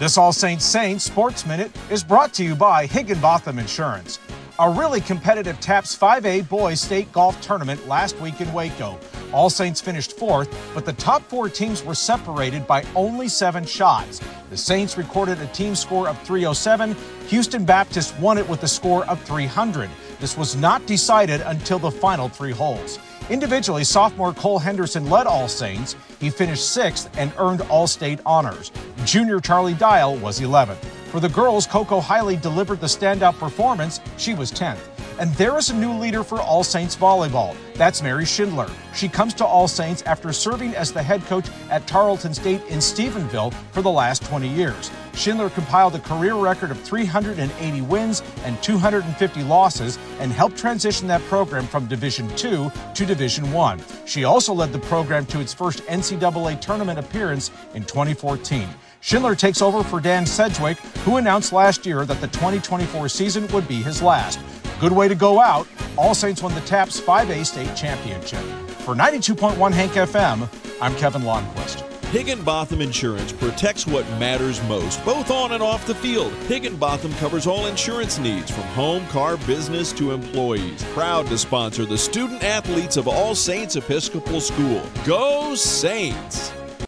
This All Saints Sports Minute is brought to you by Higginbotham Insurance. A really competitive TAPS 5A Boys State Golf Tournament last week in Waco. All Saints finished fourth, but the top four teams were separated by only 7 shots. The Saints recorded a team score of 307. Houston Baptist won it with a score of 300. This was not decided until the final 3 holes. Individually, sophomore Cole Henderson led All Saints. He finished 6th and earned All-State honors. Junior Charlie Dial was 11th. For the girls, Coco Hiley delivered the standout performance. She was 10th. And there is a new leader for All Saints volleyball. That's Mary Schindler. She comes to All Saints after serving as the head coach at Tarleton State in Stephenville for the last 20 years. Schindler compiled a career record of 380 wins and 250 losses and helped transition that program from Division II to Division I. She also led the program to its first NCAA tournament appearance in 2014. Schindler takes over for Dan Sedgwick, who announced last year that the 2024 season would be his last. Good way to go out. All Saints won the TAPS 5A State Championship. For 92.1 Hank FM, I'm Kevin Lonnquist. Higginbotham Insurance protects what matters most, both on and off the field. Higginbotham covers all insurance needs, from home, car, business to employees. Proud to sponsor the student athletes of All Saints Episcopal School. Go Saints!